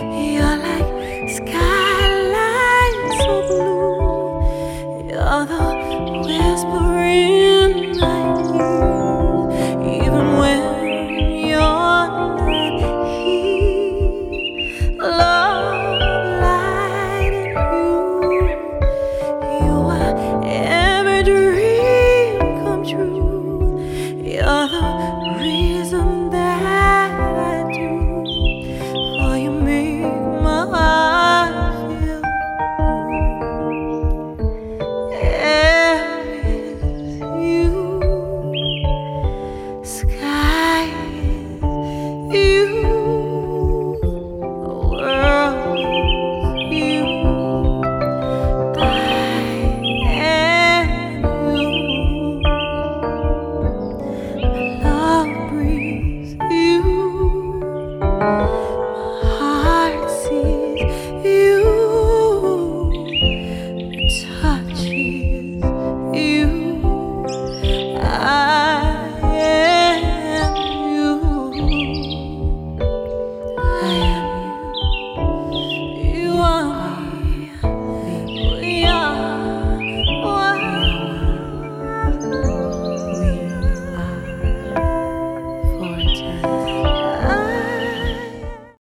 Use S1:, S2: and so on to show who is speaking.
S1: You're like skyline so blue. You're the whispering night view. Even when you're not here, love light in you. You are every dream come true. You're the reason that I do. For you make my heart feel blue. Air is you, sky is you, world is you, I am you. Love breathes you.